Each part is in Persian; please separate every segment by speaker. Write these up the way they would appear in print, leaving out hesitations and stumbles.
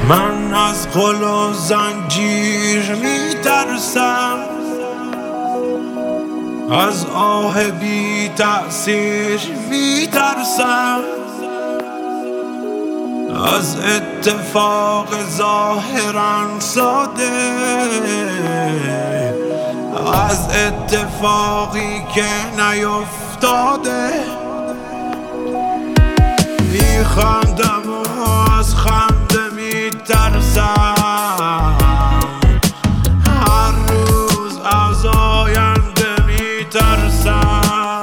Speaker 1: من از قل و زنجیر میترسم، از آه بی تأثیر میترسم، از اتفاق ظاهرا ساده، از اتفاقی که نیفتاده. میخندم و از خنده میترسم، هر روز از آینده میترسم،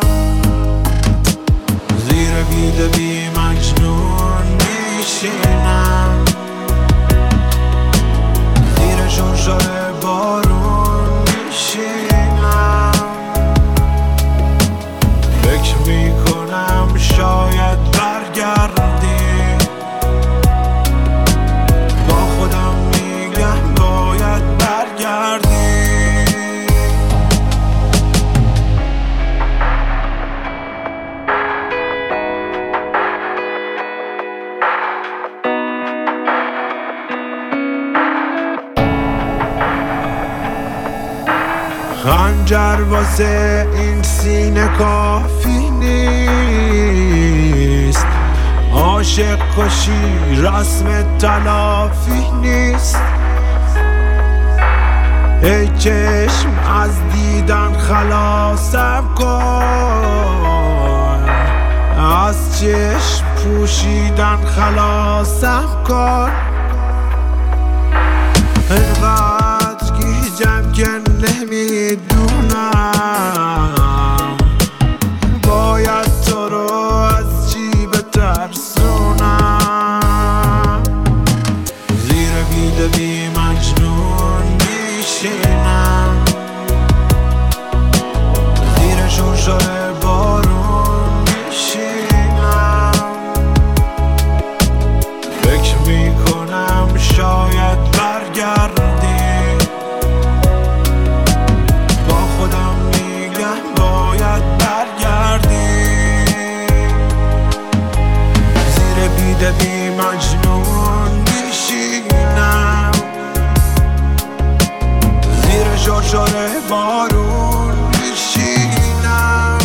Speaker 1: زیر بید بی مجنون میشینم، زیر شرشر بارون میشینم، فکر میکنم شاید برگردی، با خودم میگم باید برگردی. خنجر واسه این سینه کافی نیست، عاشق کشی رسم تلافی نیست. ای چشم از دیدن خلاصم کن، از چشم پوشیدن خلاصم کن. اینقدر گیجم که نمیدونم باید تو رو از چی بترسونم، زیر بید بی مجنون میشینم، زیر شرشر بارون میشینم، فکر میکنم شاید برگردی، با خودم میگم باید برگردی، زیر بید بی مجنون میشینم، زیر شرشر بارون میشینم،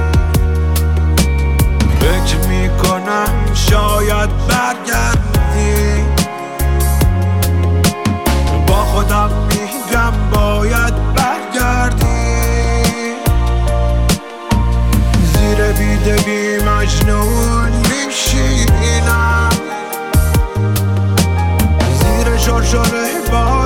Speaker 1: فکر میکنم شاید برگردی، با خودم میگم باید برگردی، زیر بید بی مجنون میشینم، زیر شرشر بارون